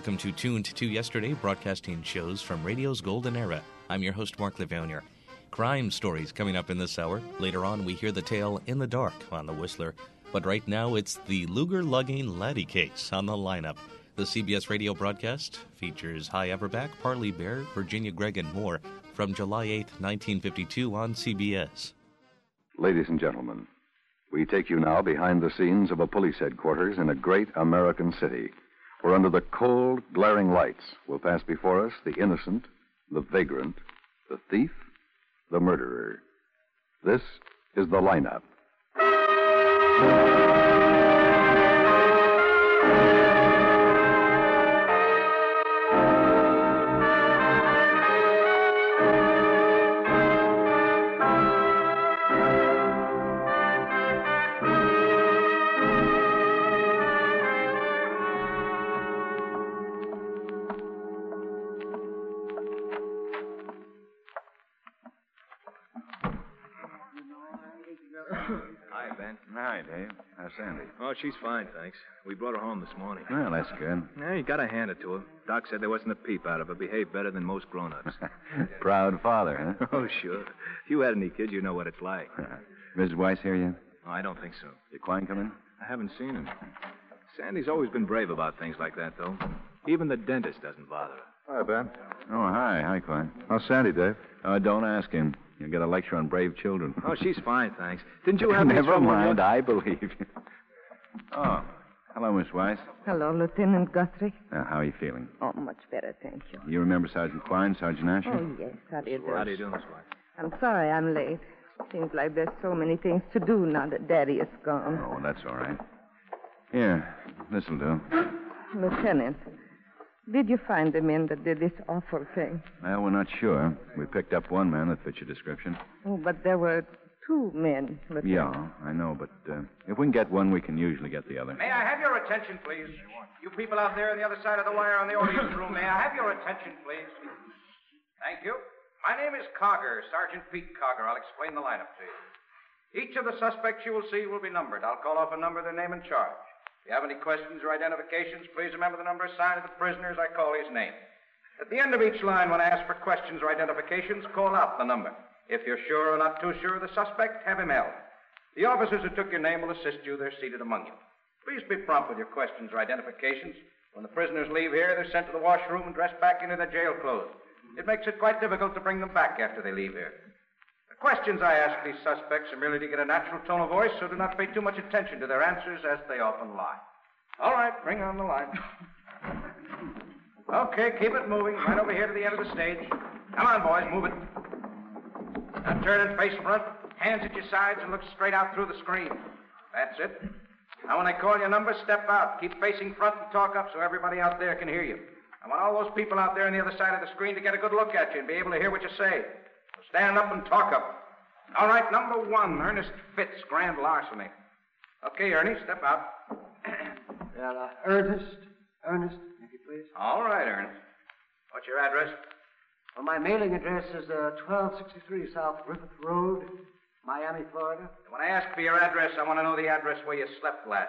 Welcome to Tuned to Yesterday, broadcasting shows from radio's golden era. I'm your host, Mark Livonia. Crime stories coming up in this hour. Later on, we hear the tale In the Dark on the Whistler. But right now, it's the Luger-lugging laddie case on the lineup. The CBS radio broadcast features Hy Averback, Parley Bear, Virginia Gregg, and more from July 8, 1952 on CBS. Ladies and gentlemen, we take you now behind the scenes of a police headquarters in a great American city, where under the cold, glaring lights will pass before us the innocent, the vagrant, the thief, the murderer. This is the lineup. Hi, Ben. Hi, Dave. How's Sandy? Oh, she's fine, thanks. We brought her home this morning. Well, that's good. Yeah, you gotta hand it to her. Doc said there wasn't a peep out of her. Behaved better than most grown-ups. Proud father, huh? Oh, sure. If you had any kids, you know what it's like. Mrs. Weiss here yet? Oh, I don't think so. Did Quine come in? I haven't seen him. Sandy's always been brave about things like that, though. Even the dentist doesn't bother her. Hi, Ben. Oh, hi. Hi, Quine. How's Sandy, Dave? Don't ask him. You'll get a lecture on brave children. Oh, she's fine, thanks. Didn't you have any Never trouble mind. I believe you. Oh, hello, Miss Weiss. Hello, Lieutenant Guthrie. How are you feeling? Oh, much better, thank you. You remember Sergeant Quine, Sergeant Asher? Oh, yes, how do you do? How do you do, Miss White? I'm sorry I'm late. Seems like there's so many things to do now that Daddy is gone. Oh, that's all right. Here, this'll do. Lieutenant, did you find the men that did this awful thing? Well, we're not sure. We picked up one man that fits your description. Oh, but there were two men, Lieutenant. Yeah, I know, but if we can get one, we can usually get the other. May I have your attention, please? You people out there on the other side of the wire on the audience room, may I have your attention, please? Thank you. My name is Cogger, Sergeant Pete Cogger. I'll explain the lineup to you. Each of the suspects you will see will be numbered. I'll call off a number, their name, and charge. If you have any questions or identifications, please remember the number assigned to the prisoner as I call his name. At the end of each line, when I ask for questions or identifications, call out the number. If you're sure or not too sure of the suspect, have him held. The officers who took your name will assist you. They're seated among you. Please be prompt with your questions or identifications. When the prisoners leave here, they're sent to the washroom and dressed back into their jail clothes. It makes it quite difficult to bring them back after they leave here. The questions I ask these suspects are merely to get a natural tone of voice, so do not pay too much attention to their answers, as they often lie. All right, bring on the line. Okay, keep it moving. Right over here to the end of the stage. Come on, boys, move it. Now turn and face front, hands at your sides, and look straight out through the screen. That's it. Now, when I call your number, step out. Keep facing front and talk up so everybody out there can hear you. I want all those people out there on the other side of the screen to get a good look at you and be able to hear what you say. So stand up and talk up. All right, number one, Ernest Fitz, grand larceny. Okay, Ernie, step out. Ernest, if you please. All right, Ernest. What's your address? Well, my mailing address is 1263 South Griffith Road, Miami, Florida. When I ask for your address, I want to know the address where you slept last.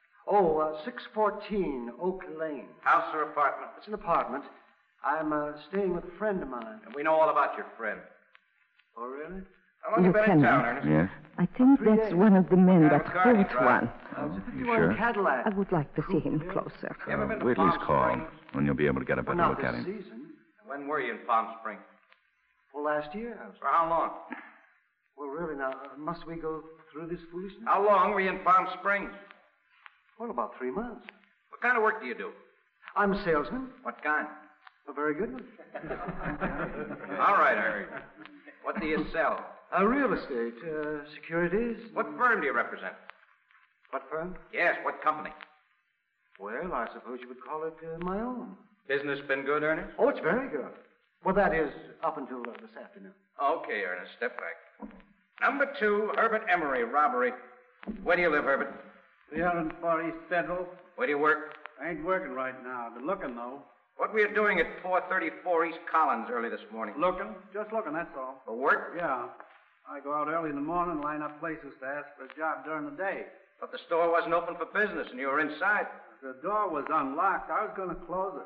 614 Oak Lane. House or apartment? It's an apartment. I'm staying with a friend of mine. And we know all about your friend. Oh, really? How long have you been in town, Ernest? Yes? I think 3 that's days. one of the men Yeah, that McCartney fought drive. one. It's a 51 sure? Cadillac. I would like to see him closer. You ever been to Wait till he's Palm called, Springs? when you'll be able to get a better Well, look not at this him. season. When were you in Palm Springs? Well, last year. For how long? Well, really, now, must we go through this foolishness? How long were you in Palm Springs? Well, about 3 months. What kind of work do you do? I'm a salesman. What kind? A very good one. All right, Ernest. What do you sell? Real estate, securities. What firm do you represent? What firm? Yes, what company? Well, I suppose you would call it my own. Business been good, Ernest? Oh, it's very good. Well, that is up until this afternoon. Okay, Ernest, step back. Number 2, Herbert Emery, robbery. Where do you live, Herbert? 304 East Federal. Where do you work? I ain't working right now. Been looking, though. What were you doing at 434 East Collins early this morning? Looking? Just looking, that's all. For work? Yeah. I go out early in the morning, line up places to ask for a job during the day. But the store wasn't open for business and you were inside. The door was unlocked. I was going to close it.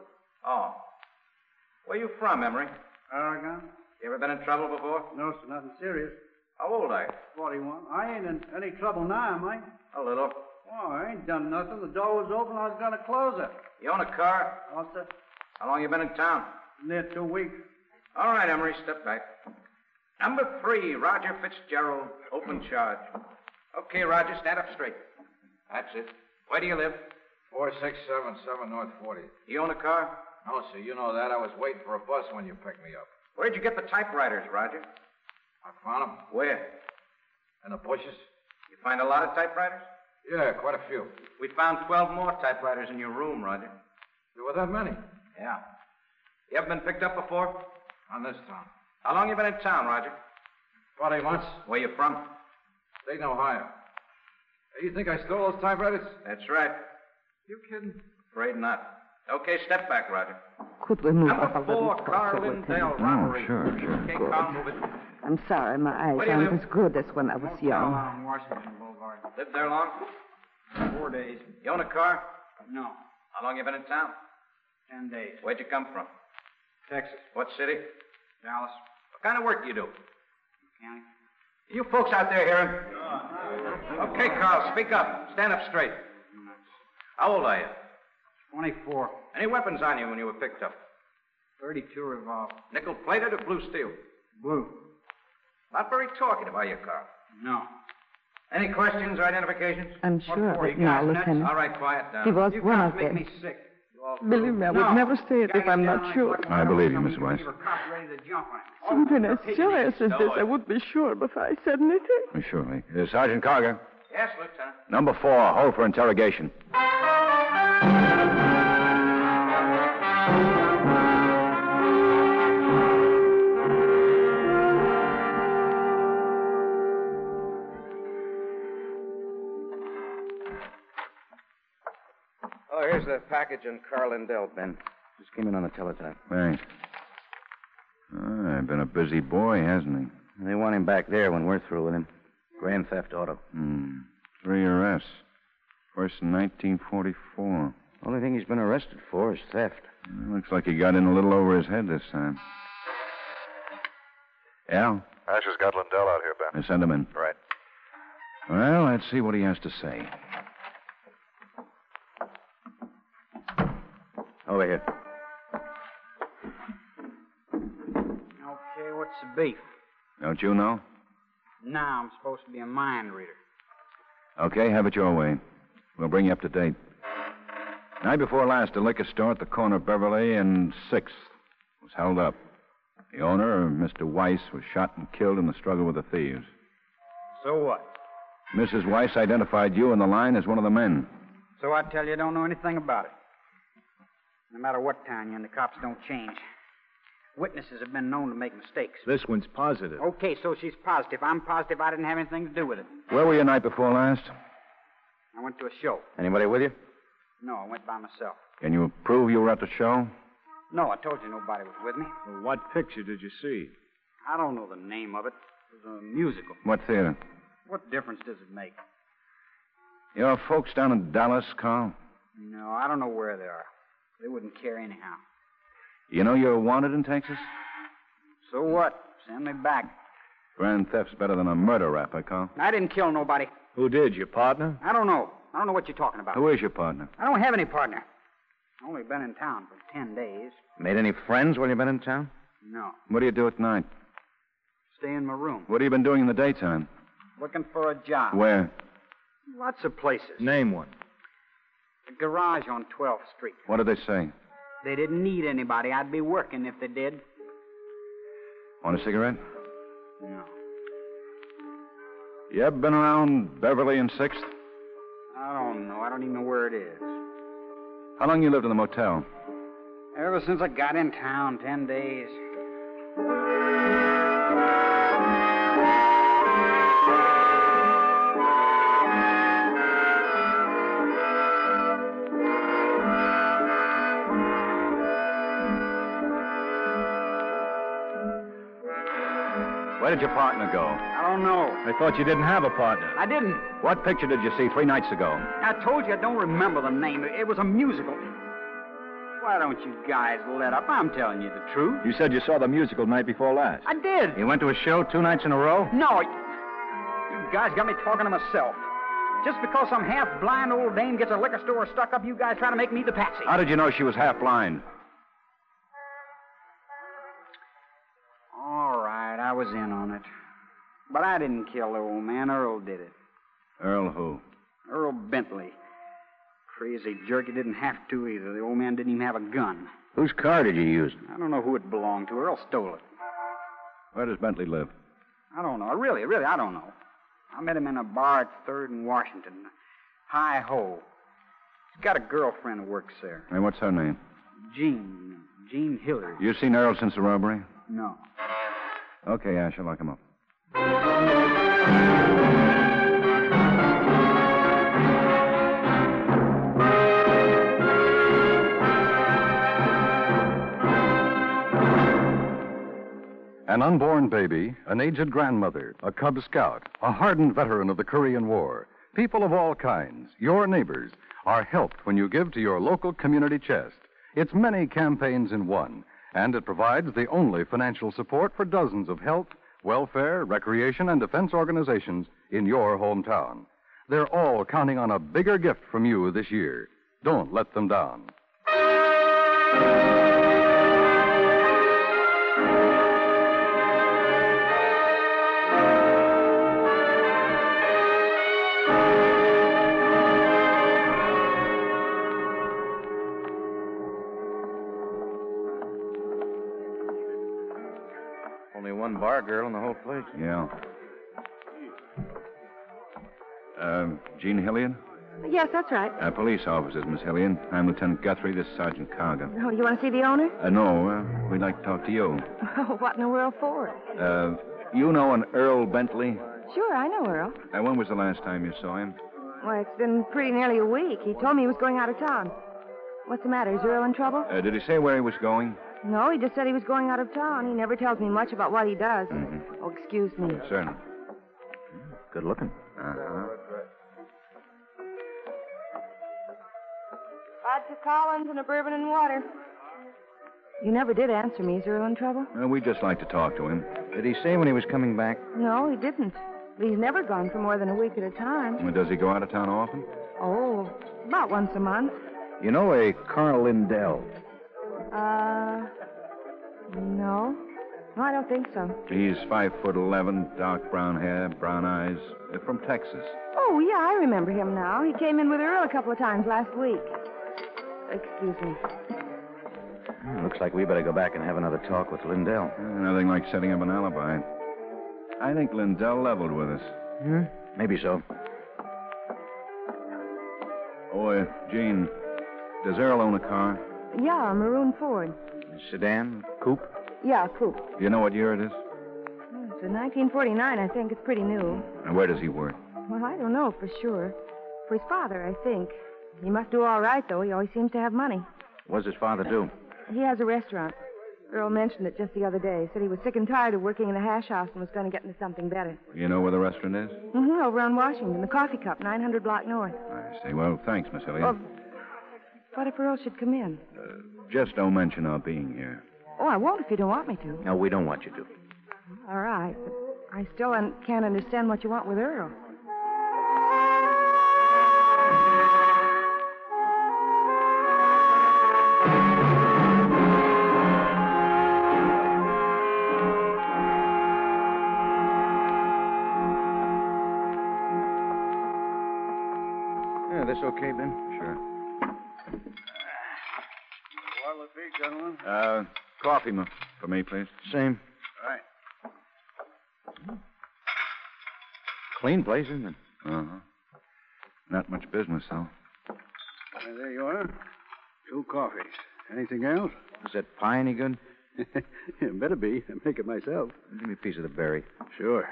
Oh. Where you from, Emery? Oregon? You ever been in trouble before? No, sir, nothing serious. How old are you? 41. I ain't in any trouble now, am I? A little. Oh, I ain't done nothing. The door was open. I was going to close it. You own a car? Oh, sir. How long you been in town? Near 2 weeks. All right, Emery, step back. Number 3, Roger Fitzgerald, open charge. Okay, Roger, stand up straight. That's it. Where do you live? 4677 North 40. You own a car? No, sir, you know that. I was waiting for a bus when you picked me up. Where'd you get the typewriters, Roger? I found them. Where? In the bushes. You find a lot of typewriters? Yeah, quite a few. We found 12 more typewriters in your room, Roger. There were that many? Yeah. You ever been picked up before? On this town. How long you been in town, Roger? 40 months. Where you from? Dayton, Ohio. Hey, you think I stole those typewriters? That's right. You kidding? Afraid not. Okay, step back, Roger. Could we move Number up a little 4, closer Carl with Lindell, him? robbery. sure. Okay, Carl, move it. I'm sorry, my eyes Where do you aren't live? as good as when I was young. on Washington Boulevard. Lived there long? 4 days. You own a car? No. How long you been in town? 10 days. Where'd you come from? Texas. What city? Dallas. What kind of work do you do? Mechanic. You folks out there hearing? Okay, Carl, speak up. Stand up straight. How old are you? 24. Any weapons on you when you were picked up? 32 revolver. Nickel-plated or blue steel? Blue. Not very talkative, are you, Carl? No. Any questions or identifications? I'm sure of it now, Lieutenant. All right, quiet down. He was You one guys of make them. me sick. Believe me, I would never say it if I'm not sure. I believe you, Miss Weiss. Something as serious as this, I would be sure before I said anything. Surely. Sergeant Carger. Yes, Lieutenant. Number 4, hold for interrogation. Oh, here's the package on Carl Lindell, Ben. Just came in on the teletype. Thanks. Been a busy boy, hasn't he? They want him back there when we're through with him. Grand theft auto. 3 arrests. First in 1944. Only thing he's been arrested for is theft. Looks like he got in a little over his head this time. Al? Asher's got Lindell out here, Ben. Send him in. Right. Well, let's see what he has to say. Over here. Okay, what's the beef? Don't you know? Now I'm supposed to be a mind reader. Okay, have it your way. We'll bring you up to date. Night before last, a liquor store at the corner of Beverly and 6th was held up. The owner, Mr. Weiss, was shot and killed in the struggle with the thieves. So what? Mrs. Weiss identified you in the line as one of the men. So I tell you, I don't know anything about it. No matter what town you're in, the cops don't change. Witnesses have been known to make mistakes. This one's positive. Okay, so she's positive. I'm positive I didn't have anything to do with it. Where were you night before last? I went to a show. Anybody with you? No, I went by myself. Can you prove you were at the show? No, I told you nobody was with me. Well, what picture did you see? I don't know the name of it. It was a musical. What theater? What difference does it make? Your folks down in Dallas, Carl? No, I don't know where they are. They wouldn't care anyhow. You know you're wanted in Texas? So what? Send me back. Grand theft's better than a murder rap, Carl. I didn't kill nobody. Who did, your partner? I don't know. I don't know what you're talking about. Who is your partner? I don't have any partner. I've only been in town for 10 days. Made any friends while you've been in town? No. What do you do at night? Stay in my room. What have you been doing in the daytime? Looking for a job. Where? Lots of places. Name one. A garage on 12th Street. What did they say? They didn't need anybody. I'd be working if they did. Want a cigarette? No. You ever been around Beverly and 6th? I don't know. I don't even know where it is. How long you lived in the motel? Ever since I got in town, 10 days. Where did your partner go? I don't know. I thought you didn't have a partner. I didn't. What picture did you see 3 nights ago? I told you I don't remember the name. It was a musical. Why, Why don't you guys let up? I'm telling you the truth. You said you saw the musical night before last. I did. You went to a show 2 nights in a row? No, you guys got me talking to myself. Just because some half-blind old dame gets a liquor store stuck up, you guys try to make me the patsy. How did you know she was half blind? All right, I was in on it. But I didn't kill the old man. Earl did it. Earl who? Earl Bentley. Crazy jerk, he didn't have to either. The old man didn't even have a gun. Whose car did you use? I don't know who it belonged to. Earl stole it. Where does Bentley live? I don't know. Really, I don't know. I met him in a bar at 3rd and Washington. Hi-Ho. He's got a girlfriend who works there. Hey, what's her name? Jean Hillard. You seen Earl since the robbery? No. Okay, Ash, I'll lock him up. An unborn baby, an aged grandmother, a Cub Scout, a hardened veteran of the Korean War, people of all kinds, your neighbors, are helped when you give to your local community chest. It's many campaigns in one, and it provides the only financial support for dozens of health, welfare, recreation, and defense organizations in your hometown. They're all counting on a bigger gift from you this year. Don't let them down. Only one bar girl in the whole place. Yeah. Jean Hilliard? Yes, that's right. Police officers, Miss Hilliard. I'm Lieutenant Guthrie. This is Sergeant Carger. Oh, you want to see the owner? No, we'd like to talk to you. Oh, what in the world for? You know an Earl Bentley? Sure, I know Earl. When was the last time you saw him? Well, it's been pretty nearly a week. He told me he was going out of town. What's the matter? Is Earl in trouble? Did he say where he was going? No, he just said he was going out of town. He never tells me much about what he does. Mm-hmm. Oh, excuse me. Certainly. Good looking. Uh-huh. Vodka Collins and a bourbon and water. You never did answer me. Is Earl in trouble? We'd just like to talk to him. Did he say when he was coming back? No, he didn't. But he's never gone for more than a week at a time. Does he go out of town often? Oh, about once a month. You know a Carl Lindell? No. No, I don't think so. He's 5'11", dark brown hair, brown eyes, from Texas. Oh, yeah, I remember him now. He came in with Earl a couple of times last week. Excuse me. Looks like we better go back and have another talk with Lindell. Nothing like setting up an alibi. I think Lindell leveled with us. Maybe so. Oh, Jean, does Earl own a car? Yeah, a maroon Ford. Sedan? Coupe? Yeah, coupe. Do you know what year it is? It's a 1949, I think. It's pretty new. And where does he work? Well, I don't know for sure. For his father, I think. He must do all right, though. He always seems to have money. What does his father do? He has a restaurant. Earl mentioned it just the other day. Said he was sick and tired of working in a hash house and was going to get into something better. You know where the restaurant is? Over on Washington, the Coffee Cup, 900 block north. I see. Well, thanks, Miss Hilliard. Well, what if Earl should come in? Just don't mention our being here. Oh, I won't if you don't want me to. No, we don't want you to. All right, but I still can't understand what you want with Earl. Yeah, this okay, Ben? Sure. What'll it be, gentlemen? Coffee for me, please. Same. Right. Clean place, isn't it? Uh-huh. Not much business, though. There you are. 2 coffees. Anything else? Is that pie any good? Better be. I make it myself. Give me a piece of the berry. Sure.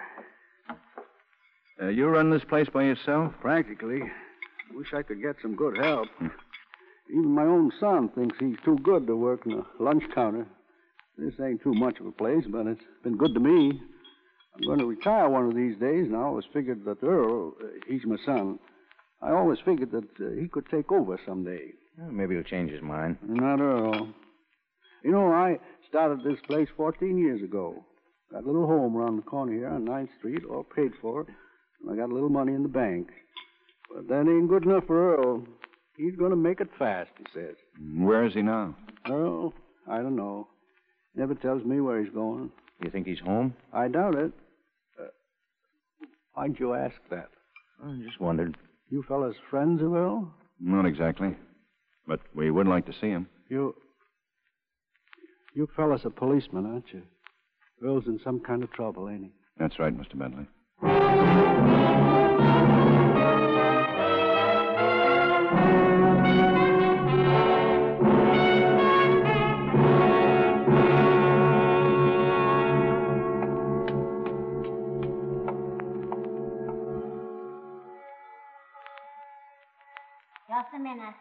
You run this place by yourself? Practically. Wish I could get some good help. Even my own son thinks he's too good to work in a lunch counter. This ain't too much of a place, but it's been good to me. I'm going to retire one of these days, and I always figured that Earl, he's my son, I always figured that he could take over someday. Well, maybe he'll change his mind. Not Earl. You know, I started this place 14 years ago. Got a little home around the corner here on 9th Street, all paid for. And I got a little money in the bank. But that ain't good enough for Earl. He's going to make it fast, he says. Where is he now? Earl, I don't know. Never tells me where he's going. You think he's home? I doubt it. Why'd you ask that? I just wondered. You fellas friends of Earl? Not exactly. But we would like to see him. You fellas are policemen, aren't you? Earl's in some kind of trouble, ain't he? That's right, Mr. Bentley. Just a minute.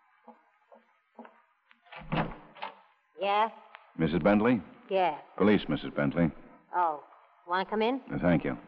Yeah? Mrs. Bentley? Yeah. Police, Mrs. Bentley. Oh, want to come in? Thank you.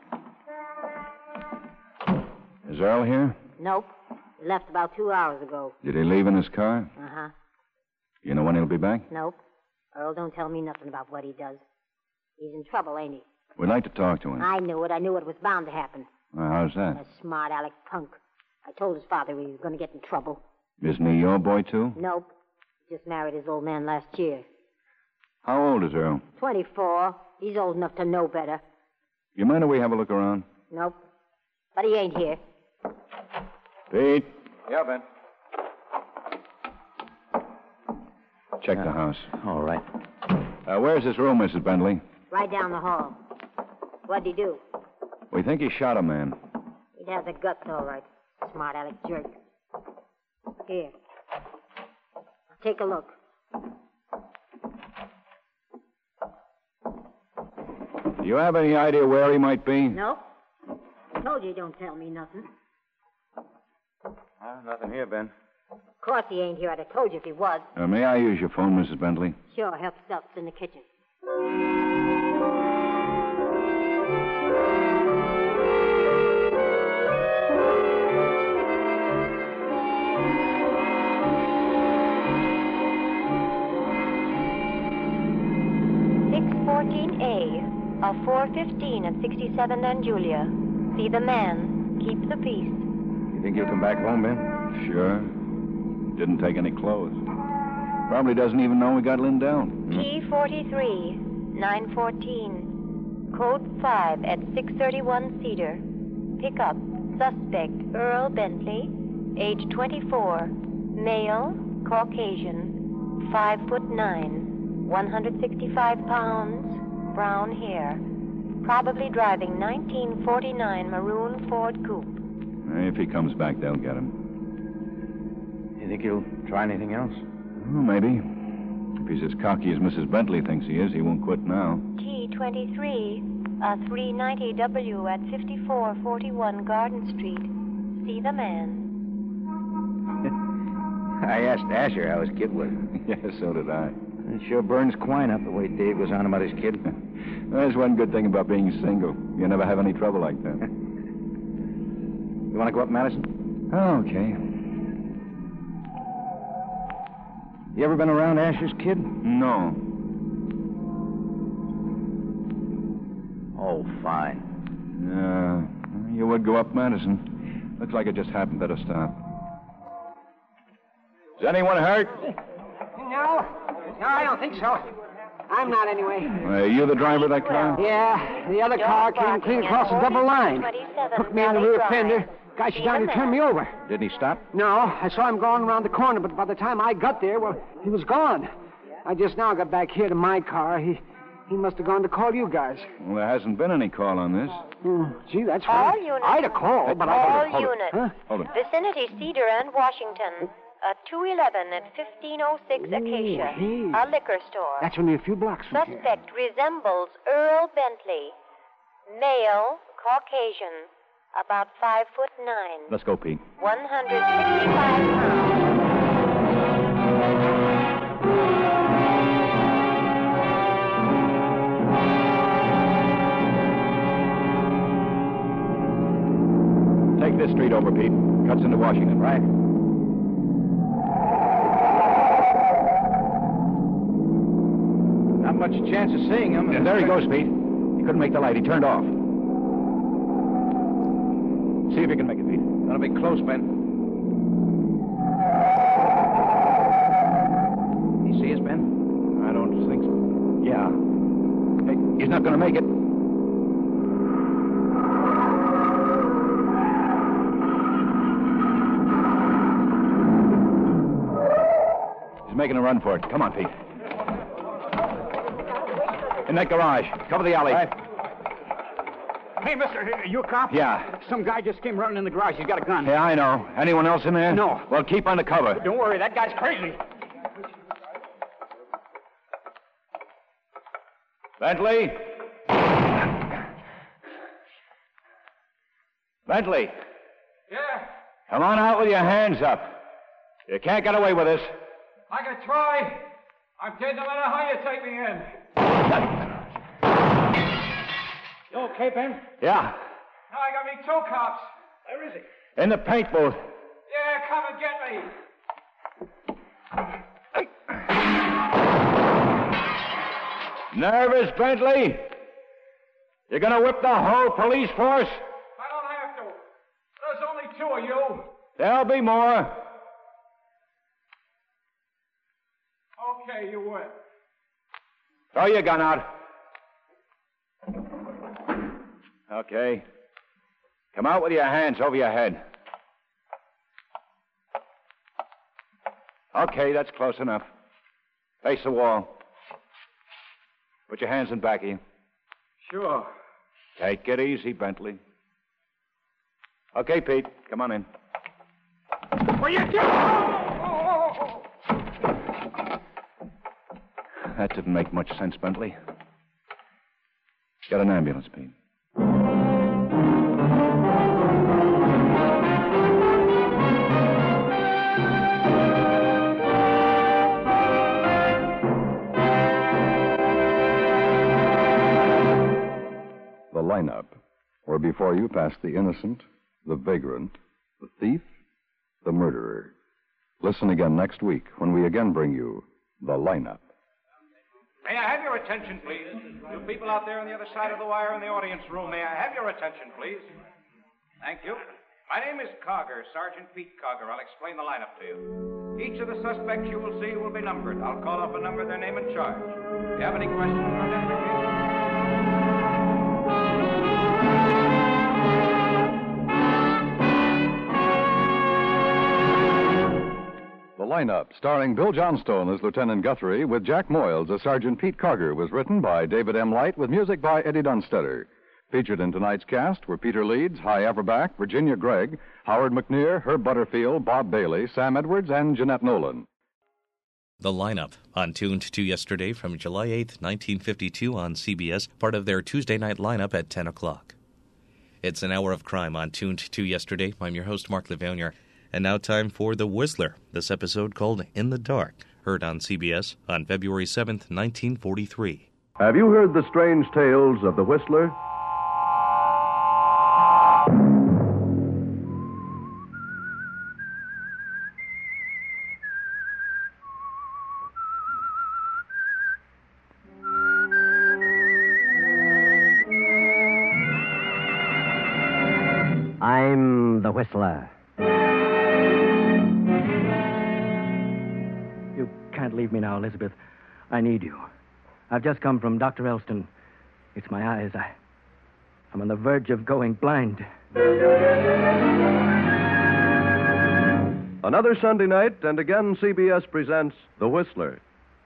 Is Earl here? Nope. He left about 2 hours ago. Did he leave in his car? Uh-huh. You know when he'll be back? Nope. Earl don't tell me nothing about what he does. He's in trouble, ain't he? We'd like to talk to him. I knew it. I knew it was bound to happen. How's that? A smart aleck punk. I told his father he was going to get in trouble. Isn't he your boy, too? Nope. He just married his old man last year. How old is Earl? 24. He's old enough to know better. You mind if we have a look around? Nope. But he ain't here. Pete, Yeah, Ben. check the house. All right. Where's his room, Mrs. Bentley? Right down the hall. What'd he do? We think he shot a man. He'd have the guts, all right. Smart aleck jerk. Here. Take a look. Do you have any idea where he might be? Nope. Told you don't tell me nothing. Nothing here, Ben. Of course he ain't here. I'd have told you if he was. May I use your phone, Mrs. Bentley? Sure, help stuff's in the kitchen. A 415 at 67th and Julia. See the man. Keep the peace. You think he'll come back home, Ben? Sure. Didn't take any clothes. Probably doesn't even know we got Lindell. T43, 914. Code 5 at 631 Cedar. Pick up. Suspect Earl Bentley, age 24. Male, Caucasian, 5'9", 165 pounds. Brown hair. Probably driving 1949 maroon Ford coupe. If he comes back, they'll get him. You think he'll try anything else? Well, maybe. If he's as cocky as Mrs. Bentley thinks he is, he won't quit now. T23, a 390W at 5441 Garden Street. See the man. I asked Asher how his kid was. Yeah, so did I. It sure burns Quine up the way Dave was on about his kid. There's one good thing about being single. You never have any trouble like that. You want to go up, Madison? Oh, okay. You ever been around Asher's kid? No. Oh, fine. You would go up, Madison. Looks like it just happened. Better stop. Is anyone hurt? No, I don't think so. I'm not, anyway. Are you the driver of that car? Yeah, the other car came clean across the double line. Took me in the rear fender. Guy shut down and turned me over. Didn't he stop? No, I saw him going around the corner, but by the time I got there, well, he was gone. I just now got back here to my car. He must have gone to call you guys. Well, there hasn't been any call on this. Gee, that's All funny. units. I'd have called, but All Hold units. Huh? Hold it. Vicinity Cedar and Washington. 211 at 1506 Acacia. Hey. A liquor store. That's only a few blocks from here. Suspect resembles Earl Bentley. Male, Caucasian, about 5'9". Let's go, Pete. 165 pounds. Take this street over, Pete. Cuts into Washington. Right. Not much chance of seeing him. Yeah, there he goes, Pete. He couldn't make the light. He turned off. See if you can make it, Pete. That'll be close, Ben. You see us, Ben? I don't think so. Yeah. Hey, he's not going to make it. He's making a run for it. Come on, Pete. In that garage. Cover the alley. Right. Hey, mister, you a cop? Yeah. Some guy just came running in the garage. He's got a gun. Yeah, I know. Anyone else in there? No. Well, keep on the cover. Don't worry, that guy's crazy. Bentley? Bentley, Yeah, come on out with your hands up. You can't get away with this. I can try. I'm dead no matter how you take me in. You okay, Ben? Yeah, Now I got me two cops. Where is he? in the paint booth. Yeah, come and get me. Nervous, Bentley? You're gonna whip the whole police force? I don't have to. There's only two of you. There'll be more. Okay, you win. Throw your gun out. Okay. Come out with your hands over your head. Okay, that's close enough. Face the wall. Put your hands in back of you. Sure. Take it easy, Bentley. Okay, Pete, come on in. What you do? That didn't make much sense, Bentley. Get an ambulance, Pete. The lineup, where before you pass the innocent, the vagrant, the thief, the murderer. Listen again next week when we again bring you the lineup. May I have your attention, please? You people out there on the other side of the wire in the audience room, may I have your attention, please? Thank you. My name is Cogger, Sergeant Pete Cogger. I'll explain the lineup to you. Each of the suspects you will see will be numbered. I'll call off a number, their name, and charge. Do you have any questions or identification? The lineup, starring Bill Johnstone as Lieutenant Guthrie, with Jack Moyles as Sergeant Pete Cogger, was written by David M. Light with music by Eddie Dunstetter. Featured in tonight's cast were Peter Leeds, Hy Averback, Virginia Gregg, Howard McNear, Herb Butterfield, Bob Bailey, Sam Edwards, and Jeanette Nolan. The lineup, on Tuned to Yesterday from July 8th, 1952 on CBS, part of their Tuesday night lineup at 10 o'clock. It's an hour of crime on Tuned to Yesterday. I'm your host, Mark Levonier. And now time for The Whistler, this episode called In the Dark, heard on CBS on February 7th, 1943. Have you heard the strange tales of The Whistler? I'm the Whistler. You can't leave me now, Elizabeth. I need you. I've just come from Dr. Elston. It's my eyes. I'm on the verge of going blind. Another Sunday night, and again CBS presents The Whistler.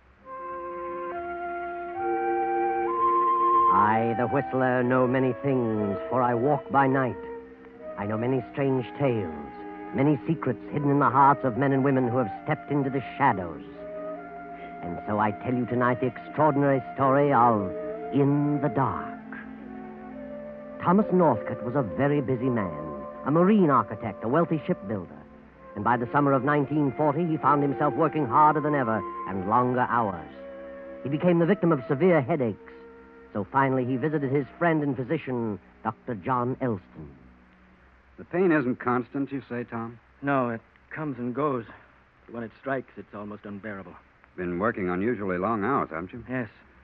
I, the Whistler, know many things, for I walk by night. I know many strange tales, many secrets hidden in the hearts of men and women who have stepped into the shadows. And so I tell you tonight the extraordinary story of In the Dark. Thomas Northcote was a very busy man, a marine architect, a wealthy shipbuilder. And by the summer of 1940, he found himself working harder than ever and longer hours. He became the victim of severe headaches. So finally he visited his friend and physician, Dr. John Elston. The pain isn't constant, you say, Tom? No, it comes and goes. But when it strikes, it's almost unbearable. Been working unusually long hours, haven't you? Yes.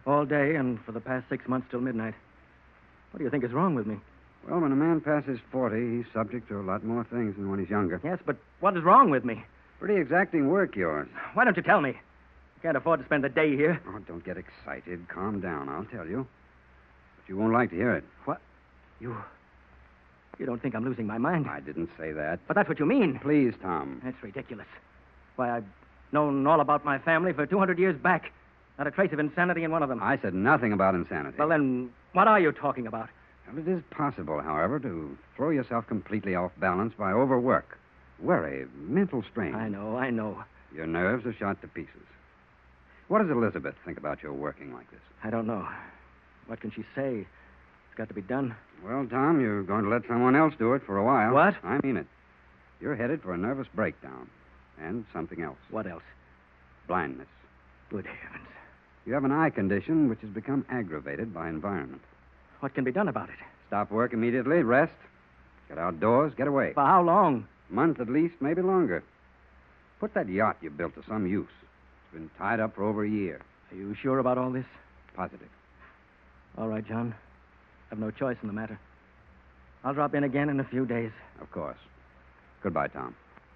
All day and for the past 6 months till midnight. What do you think is wrong with me? Well, when a man passes 40, he's subject to a lot more things than when he's younger. Yes, but what is wrong with me? Pretty exacting work, yours. Why don't you tell me? I can't afford to spend the day here. Oh, don't get excited. Calm down, I'll tell you. But you won't like to hear it. What? You don't think I'm losing my mind? I didn't say that. But that's what you mean. Please, Tom. That's ridiculous. Why, I've known all about my family for 200 years back. Not a trace of insanity in one of them. I said nothing about insanity. Well, then, what are you talking about? Well, it is possible, however, to throw yourself completely off balance by overwork. Worry, mental strain. I know. Your nerves are shot to pieces. What does Elizabeth think about your working like this? I don't know. What can she say? It's got to be done. Well, Tom, you're going to let someone else do it for a while. What? I mean it. You're headed for a nervous breakdown. And something else. What else? Blindness. Good heavens. You have an eye condition which has become aggravated by environment. What can be done about it? Stop work immediately, rest, get outdoors, get away. For how long? A month at least, maybe longer. Put that yacht you built to some use. It's been tied up for over a year. Are you sure about all this? Positive. All right, John. I've no choice in the matter. I'll drop in again in a few days. Of course. Goodbye, Tom.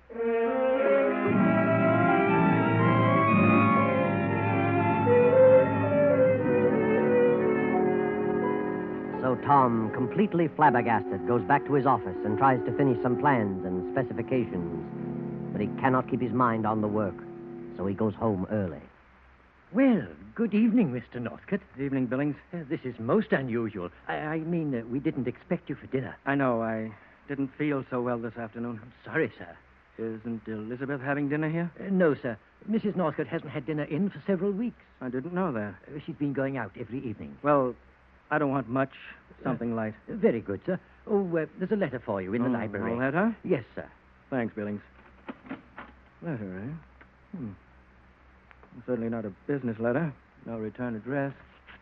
So Tom, completely flabbergasted, goes back to his office and tries to finish some plans and specifications. But he cannot keep his mind on the work, so he goes home early. Well, good evening, Mr. Northcott. Evening, Billings. This is most unusual. I mean, we didn't expect you for dinner. I know. I didn't feel so well this afternoon. I'm sorry, sir. Isn't Elizabeth having dinner here? No, sir. Mrs. Northcott hasn't had dinner in for several weeks. I didn't know that. She's been going out every evening. Well, I don't want much. Something light. Very good, sir. Oh, there's a letter for you in the library. A letter? Yes, sir. Thanks, Billings. Letter, eh? Certainly not a business letter. No return address.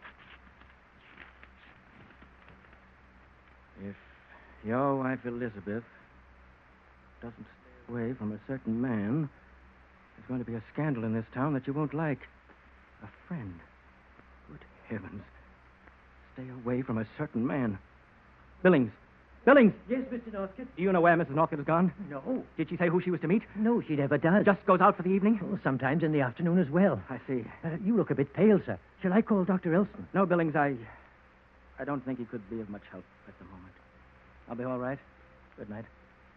If your wife Elizabeth doesn't stay away from a certain man, there's going to be a scandal in this town that you won't like. A friend. Good heavens. Stay away from a certain man. Billings. Billings! Yes, Mr. Northcott? Do you know where Mrs. Northcott has gone? No. Did she say who she was to meet? No, she never does. Just goes out for the evening? Oh, sometimes in the afternoon as well. I see. You look a bit pale, sir. Shall I call Dr. Elson? No, Billings, I don't think he could be of much help at the moment. I'll be all right. Good night.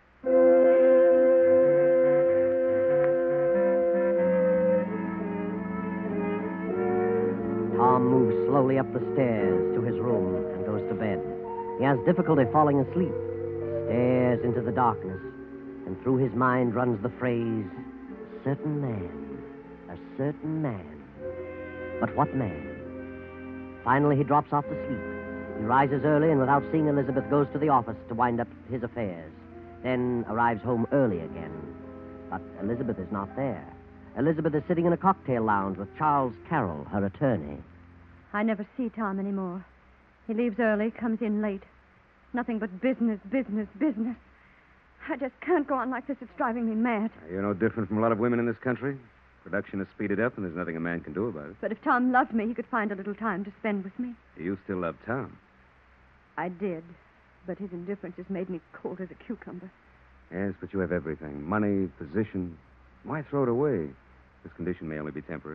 Tom moves slowly up the stairs to his room and goes to bed. He has difficulty falling asleep, stares into the darkness, and through his mind runs the phrase, certain man, a certain man. But what man? Finally, he drops off to sleep. He rises early and without seeing Elizabeth goes to the office to wind up his affairs, then arrives home early again. But Elizabeth is not there. Elizabeth is sitting in a cocktail lounge with Charles Carroll, her attorney. I never see Tom anymore. He leaves early, comes in late. Nothing but business, business, business. I just can't go on like this. It's driving me mad. You're no different from a lot of women in this country. Production has speeded up, and there's nothing a man can do about it. But if Tom loved me, he could find a little time to spend with me. You still love Tom. I did. But his indifference has made me cold as a cucumber. Yes, but you have everything. Money, position. Why throw it away? This condition may only be temporary.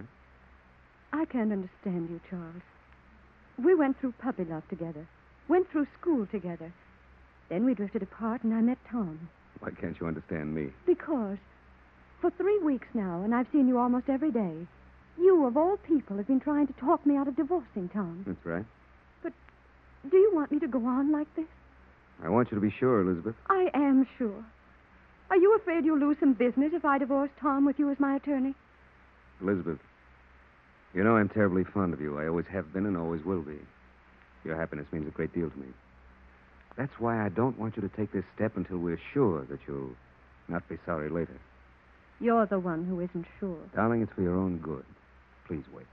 I can't understand you, Charles. We went through puppy love together. Went through school together. Then we drifted apart, and I met Tom. Why can't you understand me? Because for 3 weeks now, and I've seen you almost every day, you, of all people, have been trying to talk me out of divorcing Tom. That's right. But do you want me to go on like this? I want you to be sure, Elizabeth. I am sure. Are you afraid you'll lose some business if I divorce Tom with you as my attorney? Elizabeth, you know I'm terribly fond of you. I always have been and always will be. Your happiness means a great deal to me. That's why I don't want you to take this step until we're sure that you'll not be sorry later. You're the one who isn't sure. Darling, it's for your own good. Please wait.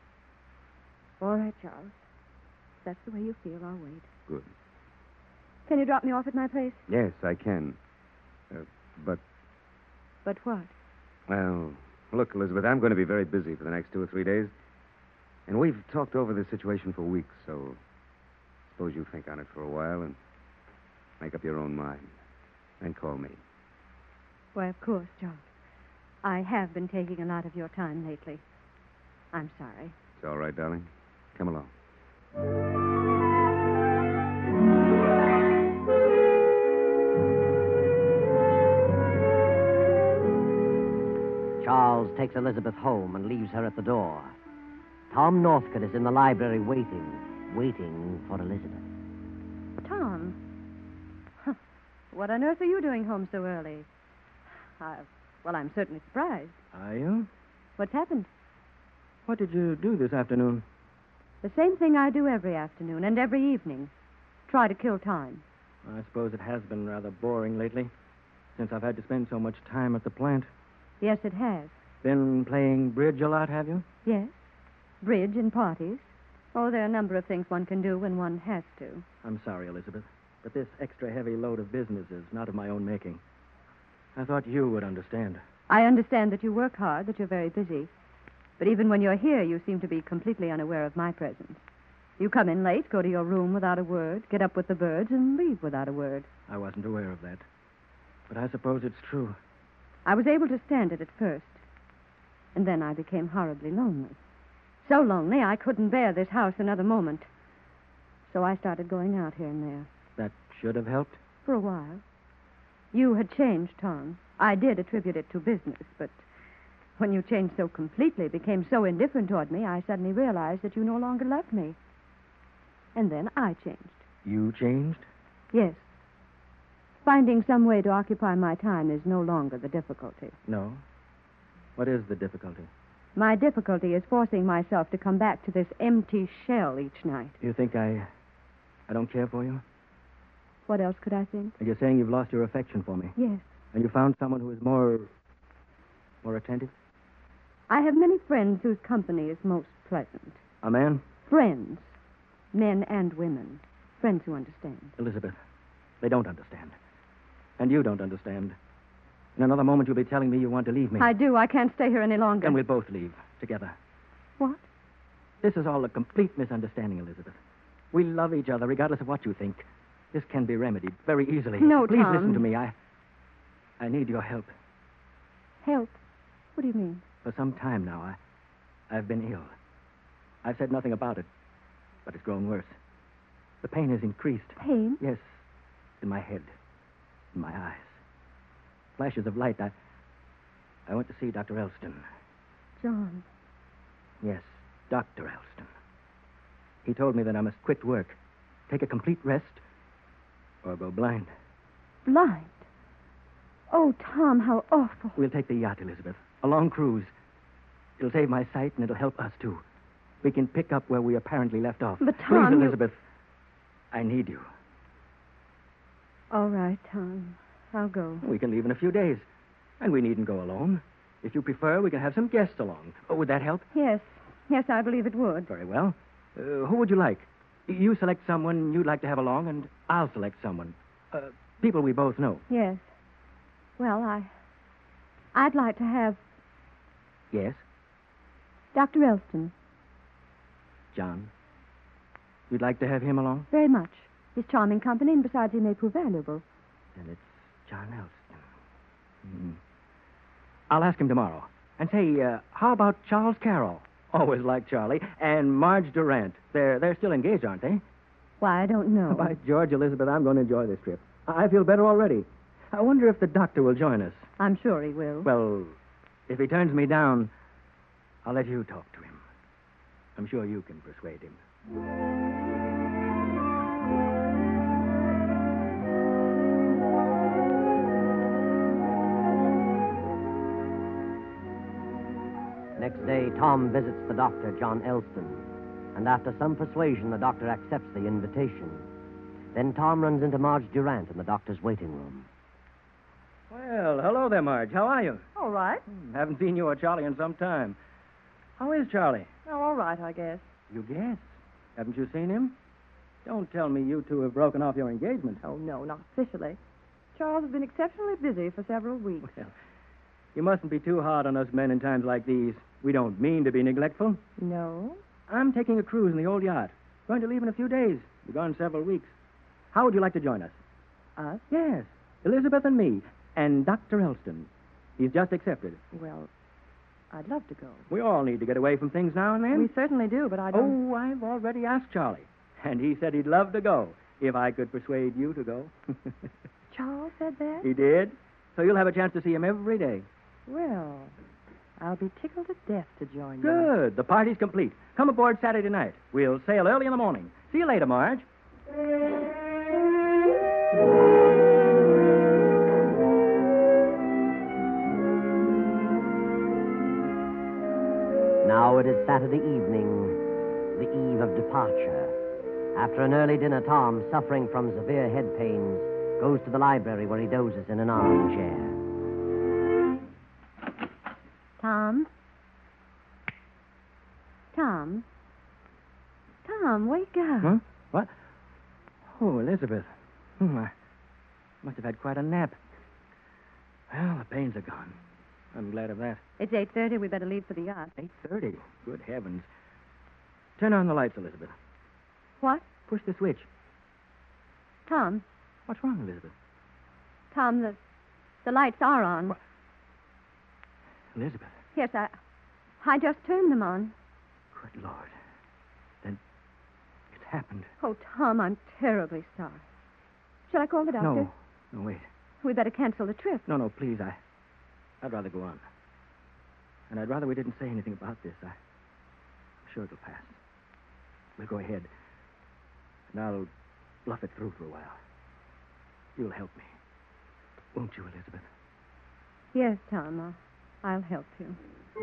All right, Charles. If that's the way you feel, I'll wait. Good. Can you drop me off at my place? Yes, I can. But... But what? Well, look, Elizabeth, I'm going to be very busy for the next 2 or 3 days. And we've talked over this situation for weeks, so suppose you think on it for a while and make up your own mind. Then call me. Why, of course, John. I have been taking a lot of your time lately. I'm sorry. It's all right, darling. Come along. Charles takes Elizabeth home and leaves her at the door. Tom Northcott is in the library waiting for Elizabeth. Tom? Huh. What on earth are you doing home so early? Well, I'm certainly surprised. Are you? What's happened? What did you do this afternoon? The same thing I do every afternoon and every evening. Try to kill time. I suppose it has been rather boring lately, since I've had to spend so much time at the plant. Yes, it has. Been playing bridge a lot, have you? Yes. Bridge and parties. Oh, there are a number of things one can do when one has to. I'm sorry, Elizabeth, but this extra heavy load of business is not of my own making. I thought you would understand. I understand that you work hard, that you're very busy. But even when you're here, you seem to be completely unaware of my presence. You come in late, go to your room without a word, get up with the birds, and leave without a word. I wasn't aware of that. But I suppose it's true. I was able to stand it at first. And then I became horribly lonely. So lonely I couldn't bear this house another moment. So I started going out here and there. That should have helped? For a while. You had changed, Tom. I did attribute it to business, but when you changed so completely, became so indifferent toward me, I suddenly realized that you no longer loved me. And then I changed. You changed? Yes. Finding some way to occupy my time is no longer the difficulty. No? What is the difficulty? My difficulty is forcing myself to come back to this empty shell each night. You think I don't care for you? What else could I think? You're saying you've lost your affection for me. Yes. And you found someone who is more attentive? I have many friends whose company is most pleasant. A man? Friends. Men and women. Friends who understand. Elizabeth, they don't understand. And you don't understand. In another moment, you'll be telling me you want to leave me. I do. I can't stay here any longer. Then we'll both leave together. What? This is all a complete misunderstanding, Elizabeth. We love each other, regardless of what you think. This can be remedied very easily. No, Please Tom. listen to me. I need your help. Help? What do you mean? For some time now, I've been ill. I've said nothing about it, but it's grown worse. The pain has increased. Pain? Yes, in my head, in my eyes. Flashes of light. I went to see Dr. Elston. John. Yes, Dr. Elston. He told me that I must quit work, take a complete rest, or go blind. Blind? Oh, Tom, how awful. We'll take the yacht, Elizabeth. A long cruise. It'll save my sight, and it'll help us, too. We can pick up where we apparently left off. But, Tom, Please, Elizabeth, I need you. All right, Tom. I'll go. We can leave in a few days. And we needn't go alone. If you prefer, we can have some guests along. Oh, would that help? Yes. Yes, I believe it would. Very well. Who would you like? You select someone you'd like to have along, and I'll select someone. People we both know. Yes. Well, I'd like to have Yes? Dr. Elston. John. You'd like to have him along? Very much. He's charming company, and besides, he may prove valuable. Then it's John Elston. I'll ask him tomorrow. And say, how about Charles Carroll? Always liked Charlie. And Marge Durant. They're still engaged, aren't they? Why, I don't know. By George, Elizabeth, I'm going to enjoy this trip. I feel better already. I wonder if the doctor will join us. I'm sure he will. Well, if he turns me down, I'll let you talk to him. I'm sure you can persuade him. Next day, Tom visits the doctor, John Elston. And after some persuasion, the doctor accepts the invitation. Then Tom runs into Marge Durant in the doctor's waiting room. Well, hello there, Marge. How are you? All right. Haven't seen you or Charlie in some time. How is Charlie? Oh, all right, I guess. You guess? Haven't you seen him? Don't tell me you two have broken off your engagement. Oh, no, not officially. Charles has been exceptionally busy for several weeks. Well, you mustn't be too hard on us men in times like these. We don't mean to be neglectful. No. I'm taking a cruise in the old yacht. Going to leave in a few days. Be gone several weeks. How would you like to join us? Us? Yes. Elizabeth and me. And Dr. Elston. He's just accepted. Well, I'd love to go. We all need to get away from things now and then. We certainly do, but I don't... Oh, I've already asked Charlie. And he said he'd love to go if I could persuade you to go. Charles said that? He did. So you'll have a chance to see him every day. Well, I'll be tickled to death to join you. Good. The party's complete. Come aboard Saturday night. We'll sail early in the morning. See you later, Marge. Now it is Saturday evening, the eve of departure. After an early dinner, Tom, suffering from severe head pains, goes to the library where he dozes in an armchair. Tom? Tom? Tom, wake up. Huh? What? Oh, Elizabeth. I must have had quite a nap. Well, the pains are gone. I'm glad of that. It's 8:30. We better leave for the yacht. 8:30? Good heavens. Turn on the lights, Elizabeth. What? Push the switch. Tom? What's wrong, Elizabeth? Tom, the lights are on. What? Elizabeth? Yes, I just turned them on. Good Lord. Then it's happened. Oh, Tom, I'm terribly sorry. Shall I call the doctor? No, wait. We'd better cancel the trip. No, please. I'd rather go on. And I'd rather we didn't say anything about this. I'm sure it'll pass. We'll go ahead. And I'll bluff it through for a while. You'll help me. Won't you, Elizabeth? Yes, Tom. I'll help you.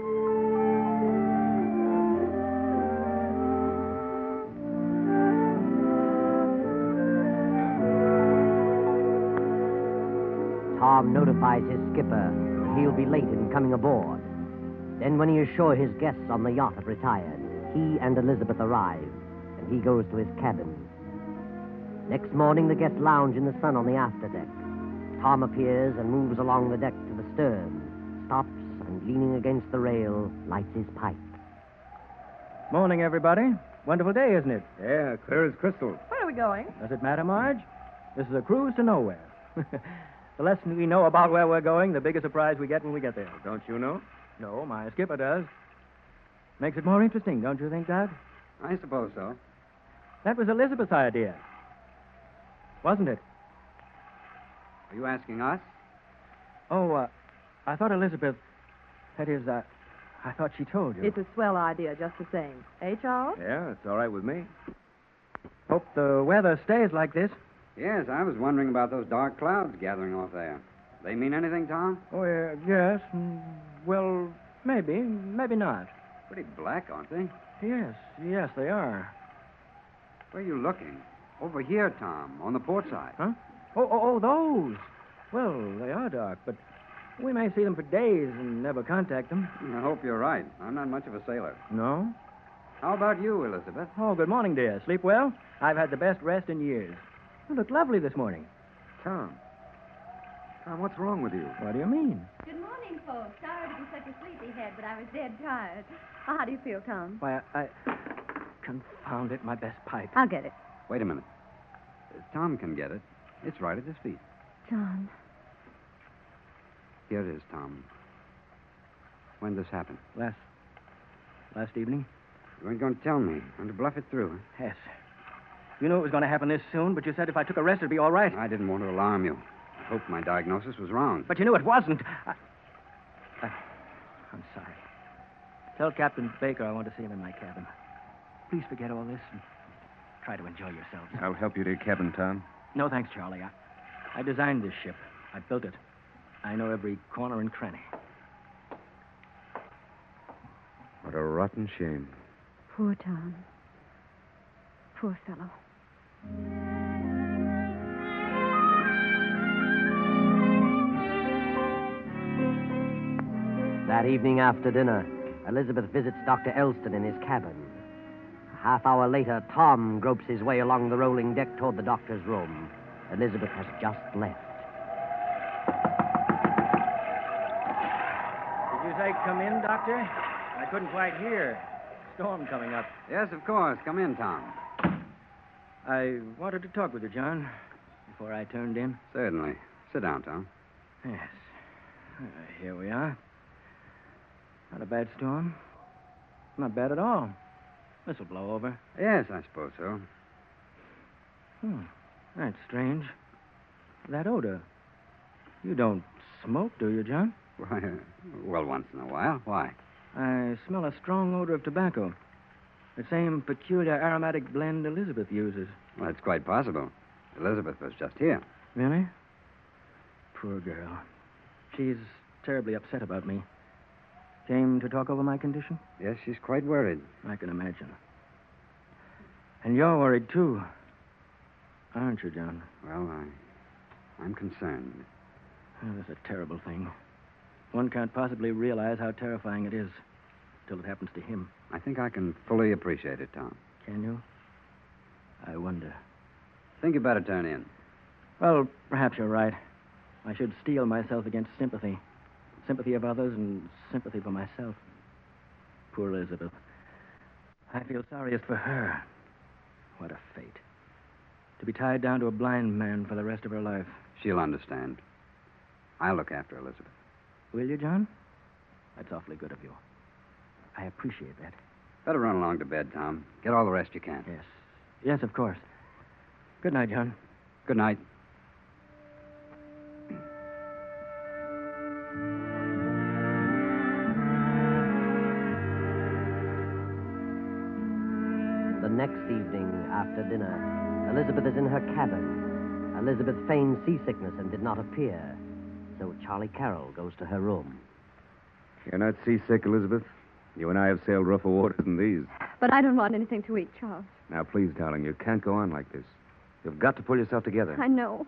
Tom notifies his skipper that he'll be late in coming aboard. Then, when he is sure his guests on the yacht have retired, he and Elizabeth arrive, and he goes to his cabin. Next morning, the guests lounge in the sun on the afterdeck. Tom appears and moves along the deck to the stern, stops, and leaning against the rail, lights his pipe. Morning, everybody. Wonderful day, isn't it? Yeah, clear as crystal. Where are we going? Does it matter, Marge? This is a cruise to nowhere. The less we know about where we're going, the bigger surprise we get when we get there. Don't you know? No, my skipper does. Makes it more interesting, don't you think, Doug? I suppose so. That was Elizabeth's idea. Wasn't it? Are you asking us? Oh, I thought Elizabeth... That is, I thought she told you. It's a swell idea, just the same. Eh, Charles? Yeah, it's all right with me. Hope the weather stays like this. Yes, I was wondering about those dark clouds gathering off there. They mean anything, Tom? Oh, yes. Well, maybe not. Pretty black, aren't they? Yes, they are. Where are you looking? Over here, Tom, on the port side. Huh? Oh, those. Well, they are dark, but we may see them for days and never contact them. I hope you're right. I'm not much of a sailor. No? How about you, Elizabeth? Oh, good morning, dear. Sleep well? I've had the best rest in years. You look lovely this morning. Tom, what's wrong with you? What do you mean? Good morning, folks. Sorry to be such a sleepyhead, but I was dead tired. How do you feel, Tom? Why, I... Confound it, my best pipe. I'll get it. Wait a minute. Tom can get it. It's right at his feet. John. Here it is, Tom. When did this happen? Last evening. You weren't going to tell me. I'm to bluff it through. Yes. You knew it was going to happen this soon, but you said if I took a rest, it'd be all right. I didn't want to alarm you. I hoped my diagnosis was wrong. But you knew it wasn't. I'm sorry. Tell Captain Baker I want to see him in my cabin. Please forget all this and try to enjoy yourselves. I'll help you to your cabin, Tom. No, thanks, Charlie. I designed this ship. I built it. I know every corner and cranny. What a rotten shame. Poor Tom. Poor fellow. That evening after dinner, Elizabeth visits Dr. Elston in his cabin. A half hour later, Tom gropes his way along the rolling deck toward the doctor's room. Elizabeth has just left. Did you say come in, Doctor? I couldn't quite hear. storm coming up. Yes, of course. Come in, Tom. I wanted to talk with you, John, before I turned in. Certainly. Sit down, Tom. Yes. Here we are. Not a bad storm. Not bad at all. This will blow over. Yes, I suppose so. That's strange. That odor. You don't smoke, do you, John? Why, well, once in a while. Why? I smell a strong odor of tobacco. The same peculiar aromatic blend Elizabeth uses. Well, that's quite possible. Elizabeth was just here. Really? Poor girl. She's terribly upset about me. Came to talk over my condition? Yes, she's quite worried. I can imagine. And you're worried, too. Aren't you, John? Well, I'm concerned. Oh, that's a terrible thing. One can't possibly realize how terrifying it is till it happens to him. I think I can fully appreciate it, Tom. Can you? I wonder. Think you better turn in. Well, perhaps you're right. I should steel myself against sympathy. Sympathy of others and sympathy for myself. Poor Elizabeth. I feel sorriest for her. What a fate. To be tied down to a blind man for the rest of her life. She'll understand. I'll look after Elizabeth. Will you, John? That's awfully good of you. I appreciate that. Better run along to bed, Tom. Get all the rest you can. Yes. Yes, of course. Good night, John. Good night. The next evening, after dinner, Elizabeth is in her cabin. Elizabeth feigned seasickness and did not appear. So Charlie Carroll goes to her room. You're not seasick, Elizabeth? You and I have sailed rougher waters than these. But I don't want anything to eat, Charles. Now, please, darling, you can't go on like this. You've got to pull yourself together. I know.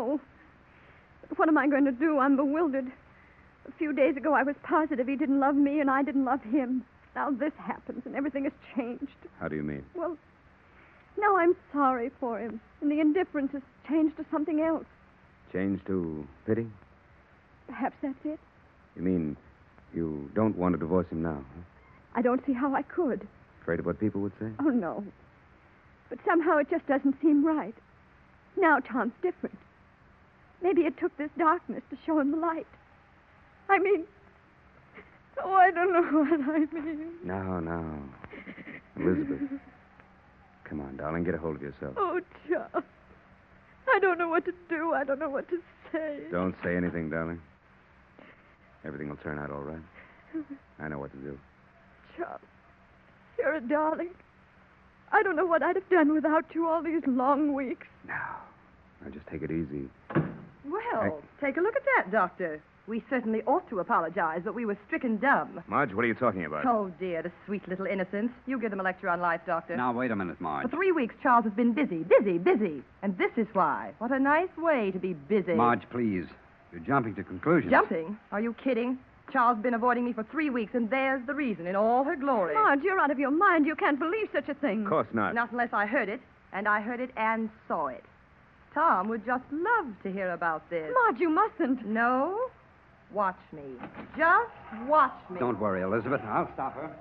But what am I going to do? I'm bewildered. A few days ago, I was positive he didn't love me and I didn't love him. Now this happens and everything has changed. How do you mean? Well, now I'm sorry for him. And the indifference has changed to something else. Changed to pity? Perhaps that's it. You mean you don't want to divorce him now, huh? I don't see how I could. Afraid of what people would say? Oh, no. But somehow it just doesn't seem right. Now Tom's different. Maybe it took this darkness to show him the light. I mean... Oh, I don't know what I mean. No. Elizabeth. Come on, darling, get a hold of yourself. Oh, Charles. I don't know what to do. I don't know what to say. Don't say anything, darling. Everything will turn out all right. I know what to do. Charles, you're a darling. I don't know what I'd have done without you all these long weeks. Now just take it easy. Well, take a look at that, Doctor. We certainly ought to apologize, but we were stricken dumb. Marge, what are you talking about? Oh, dear, the sweet little innocents. You give them a lecture on life, Doctor. Now, wait a minute, Marge. For 3 weeks, Charles has been busy. And this is why. What a nice way to be busy. Marge, please. You're jumping to conclusions. Jumping? Are you kidding? Charles has been avoiding me for 3 weeks, and there's the reason in all her glory. Marge, you're out of your mind. You can't believe such a thing. Of course not. Not unless I heard it, and I heard it and saw it. Tom would just love to hear about this. Marge, you mustn't. No? Watch me. Just watch me. Don't worry, Elizabeth. I'll stop her.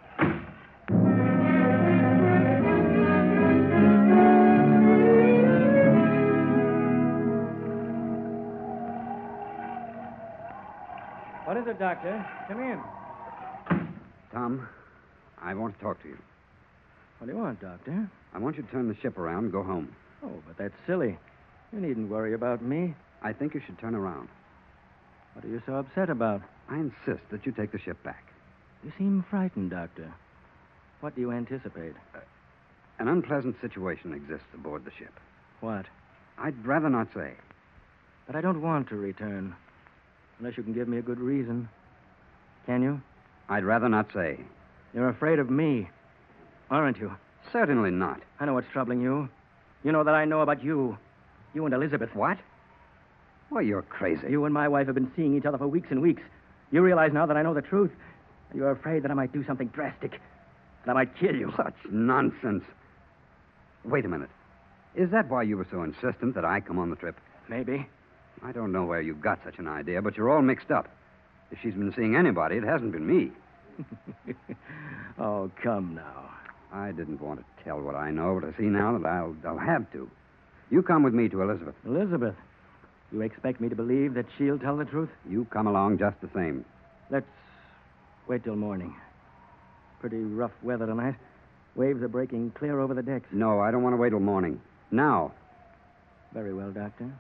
What is it, Doctor? Come in. Tom, I want to talk to you. What do you want, Doctor? I want you to turn the ship around and go home. Oh, but that's silly. You needn't worry about me. I think you should turn around. What are you so upset about? I insist that you take the ship back. You seem frightened, Doctor. What do you anticipate? An unpleasant situation exists aboard the ship. What? I'd rather not say. But I don't want to return. Unless you can give me a good reason. Can you? I'd rather not say. You're afraid of me, aren't you? Certainly not. I know what's troubling you. You know that I know about you. You and Elizabeth. What? Well, you're crazy. You and my wife have been seeing each other for weeks and weeks. You realize now that I know the truth. You're afraid that I might do something drastic. That I might kill you. Such nonsense. Wait a minute. Is that why you were so insistent that I come on the trip? Maybe. I don't know where you got such an idea, but you're all mixed up. If she's been seeing anybody, it hasn't been me. Oh, come now. I didn't want to tell what I know, but I see now that I'll have to. You come with me to Elizabeth. Elizabeth? You expect me to believe that she'll tell the truth? You come along just the same. Let's wait till morning. Pretty rough weather tonight. Waves are breaking clear over the decks. No, I don't want to wait till morning. Now. Very well, Doctor.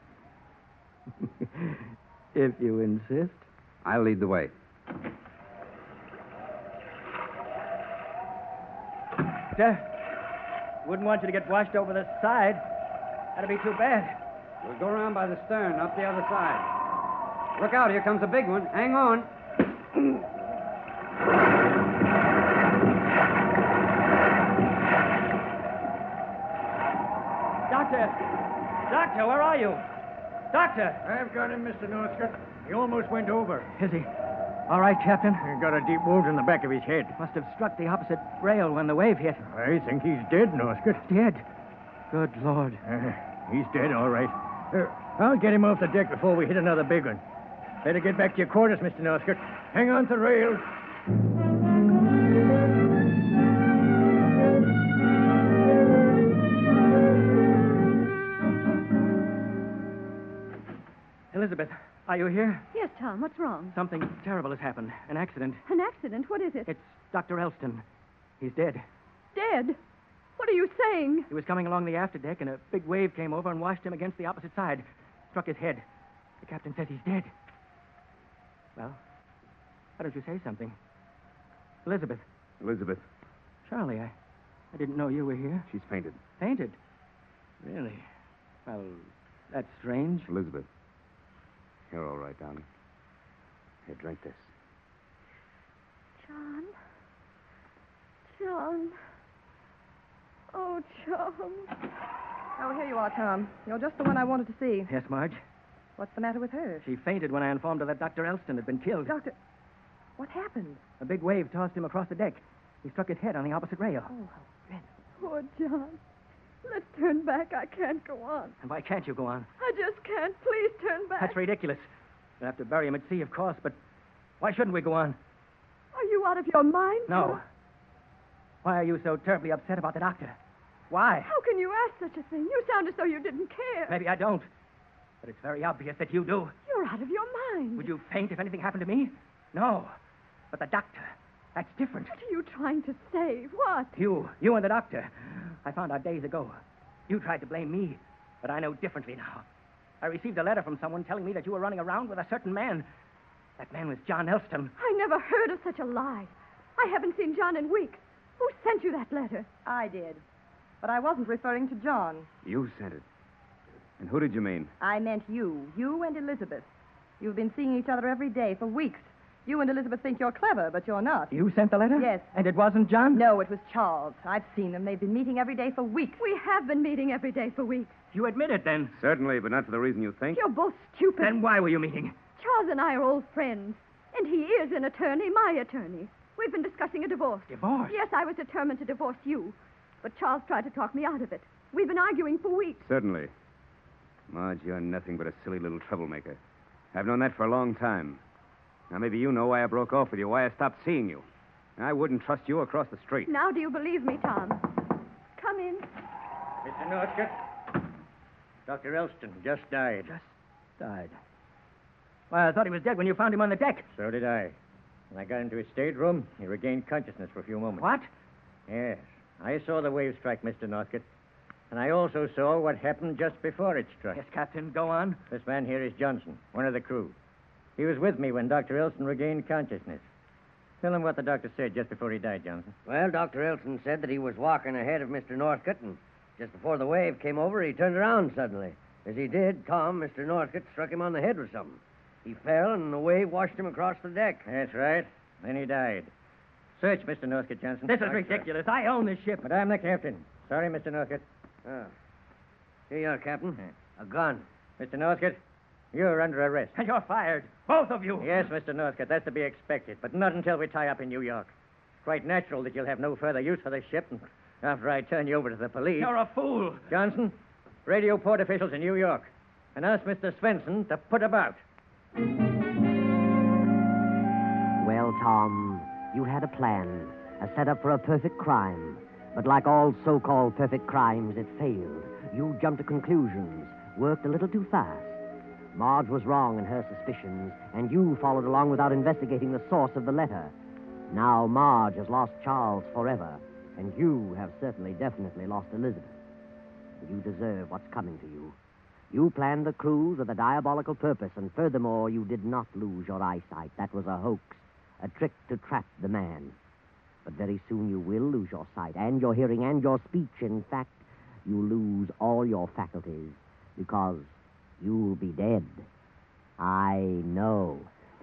If you insist. I'll lead the way. Doctor, wouldn't want you to get washed over the side. That'd be too bad. We'll go around by the stern, up the other side. Look out, here comes a big one. Hang on. Doctor, where are you? Doctor! I've got him, Mr. Northcott. He almost went over. Is he? All right, Captain. He got a deep wound in the back of his head. Must have struck the opposite rail when the wave hit. I think he's dead, Northcott. Dead? Good Lord. He's dead, all right. I'll get him off the deck before we hit another big one. Better get back to your quarters, Mr. Northcott. Hang on to the rails. Elizabeth, are you here? Yes, Tom. What's wrong? Something terrible has happened. An accident. An accident? What is it? It's Dr. Elston. He's dead. Dead? What are you saying? He was coming along the afterdeck, and a big wave came over and washed him against the opposite side. Struck his head. The captain says he's dead. Well, why don't you say something? Elizabeth. Elizabeth. Charlie, I didn't know you were here. She's fainted. Fainted? Really? Well, that's strange. Elizabeth. You're all right, darling. Here, drink this. John. John. Oh, John. Oh, here you are, Tom. You're just the one I wanted to see. Yes, Marge? What's the matter with her? She fainted when I informed her that Dr. Elston had been killed. Doctor, what happened? A big wave tossed him across the deck. He struck his head on the opposite rail. Oh, how dreadful. Poor John. Let's turn back. I can't go on. And why can't you go on? I just can't. Please turn back. That's ridiculous. We'll have to bury him at sea, of course, but why shouldn't we go on? Are you out of your mind? No. John? Why are you so terribly upset about the doctor? Why? How can you ask such a thing? You sound as though you didn't care. Maybe I don't. But it's very obvious that you do. You're out of your mind. Would you faint if anything happened to me? No. But the doctor, that's different. What are you trying to say? What? You and the doctor. I found out days ago. You tried to blame me, but I know differently now. I received a letter from someone telling me that you were running around with a certain man. That man was John Elston. I never heard of such a lie. I haven't seen John in weeks. Who sent you that letter? I did. But I wasn't referring to John. You sent it. And who did you mean? I meant you. You and Elizabeth. You've been seeing each other every day for weeks. You and Elizabeth think you're clever, but you're not. You sent the letter? Yes. And it wasn't John? No, it was Charles. I've seen them. They've been meeting every day for weeks. We have been meeting every day for weeks. You admit it, then? Certainly, but not for the reason you think. You're both stupid. Then why were you meeting? Charles and I are old friends. And he is an attorney, my attorney. We've been discussing a divorce. Divorce? Yes, I was determined to divorce you. But Charles tried to talk me out of it. We've been arguing for weeks. Certainly. Marge, you're nothing but a silly little troublemaker. I've known that for a long time. Now, maybe you know why I broke off with you, why I stopped seeing you. I wouldn't trust you across the street. Now do you believe me, Tom? Come in. Mr. Northcott, Dr. Elston just died. Just died? Well, I thought he was dead when you found him on the deck. So did I. When I got into his stateroom, he regained consciousness for a few moments. What? Yes. I saw the wave strike Mr. Northcott. And I also saw what happened just before it struck. Yes, Captain, go on. This man here is Johnson, one of the crew. He was with me when Dr. Elston regained consciousness. Tell him what the doctor said just before he died, Johnson. Well, Dr. Elston said that he was walking ahead of Mr. Northcott, and just before the wave came over, he turned around suddenly. As he did, Tom, Mr. Northcott, struck him on the head with something. He fell, and the wave washed him across the deck. That's right. Then he died. Search Mr. Northcott, Johnson. This is ridiculous. I own this ship. But I'm the captain. Sorry, Mr. Northcott. Oh. Here you are, Captain. A gun. Mr. Northcott, you're under arrest. And you're fired. Both of you. Yes, Mr. Northcott, that's to be expected, but not until we tie up in New York. It's quite natural that you'll have no further use for the ship and after I turn you over to the police. You're a fool. Johnson, radio port officials in New York and ask Mr. Svensson to put about. Well, Tom, you had a plan, a setup for a perfect crime. But like all so-called perfect crimes, it failed. You jumped to conclusions, worked a little too fast. Marge was wrong in her suspicions, and you followed along without investigating the source of the letter. Now Marge has lost Charles forever, and you have certainly definitely lost Elizabeth. You deserve what's coming to you. You planned the cruise with a diabolical purpose, and furthermore, you did not lose your eyesight. That was a hoax, a trick to trap the man. But very soon you will lose your sight, and your hearing, and your speech. In fact, you lose all your faculties, because you'll be dead. I know.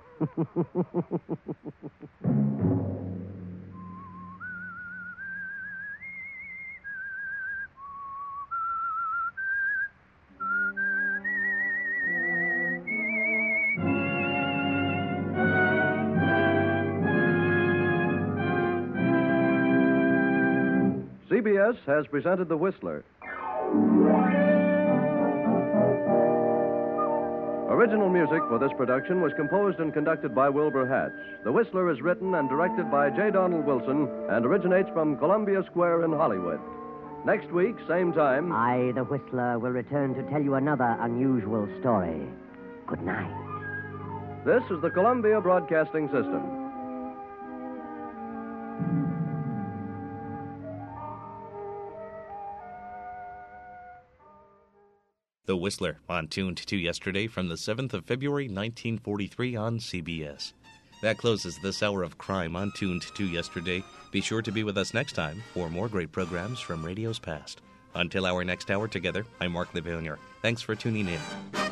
CBS has presented The Whistler. Original music for this production was composed and conducted by Wilbur Hatch. The Whistler is written and directed by J. Donald Wilson and originates from Columbia Square in Hollywood. Next week, same time... I, the Whistler, will return to tell you another unusual story. Good night. This is the Columbia Broadcasting System. The Whistler, on Tuned to Yesterday from the 7th of February, 1943 on CBS. That closes this hour of crime on Tuned to Yesterday. Be sure to be with us next time for more great programs from radio's past. Until our next hour together, I'm Mark Levonier. Thanks for tuning in.